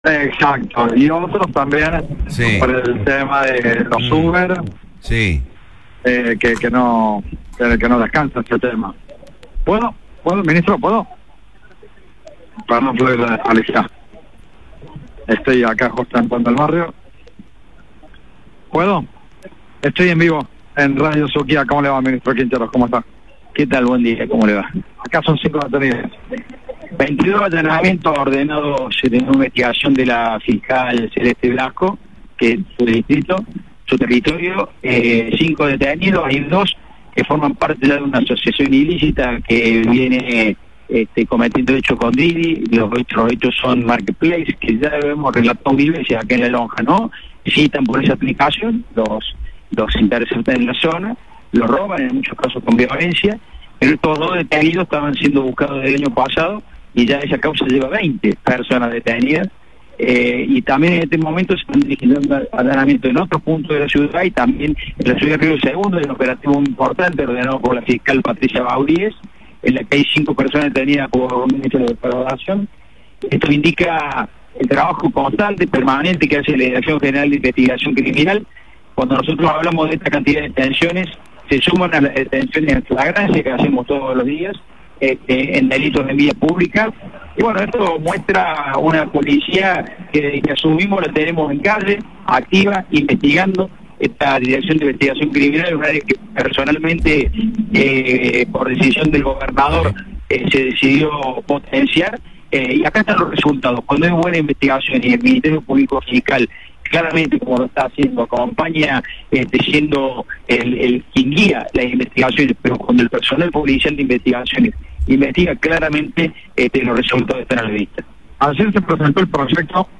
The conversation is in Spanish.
Exacto, y otros también Sí. por el tema de los Uber, Sí. que no descansa este tema. ¿Puedo, ministro? ¿Puedo? Perdón, Alicia. Estoy acá justo en Puente del Barrio. ¿Puedo? Estoy en vivo en Radio Suquía. ¿Cómo le va, ministro Quinteros? ¿Cómo está? ¿Qué tal? Buen día, ¿cómo le va? Acá son 5 detenidos. 22 allanamientos ordenados en una investigación de la fiscal Celeste Blasco, que es su distrito, su territorio, 5 detenidos, hay 2 que forman parte ya de una asociación ilícita que viene cometiendo hechos con Didi. Los hechos son Marketplace, que ya hemos relatado mil veces acá en La Lonja, ¿no? Citan por esa aplicación, los interceptan en la zona, los roban, en muchos casos con violencia, pero estos 2 detenidos estaban siendo buscados desde el año pasado y ya esa causa lleva 20 personas detenidas, y también en este momento se están dirigiendo allanamientos en otros puntos de la ciudad y también en la ciudad de Río Segundo, hay un operativo muy importante ordenado por la fiscal Patricia Baudíez, en la que hay 5 personas detenidas por un hecho de defraudación. Esto indica el trabajo constante, permanente que hace la Dirección General de Investigación Criminal. Cuando nosotros hablamos de esta cantidad de detenciones, se suman a las detenciones en flagrancia que hacemos todos los días, en delitos de vía pública. Y bueno, esto muestra una policía que desde que asumimos la tenemos en calle, activa, investigando. Esta Dirección de Investigación Criminal es una área que personalmente, por decisión del gobernador, se decidió potenciar, y acá están los resultados. Cuando hay buena investigación y el Ministerio Público Fiscal claramente, como lo está haciendo, acompaña siendo el quien guía las investigaciones, pero cuando el personal policial de investigaciones investiga claramente, los resultados están a la vista. Ayer se presentó el proyecto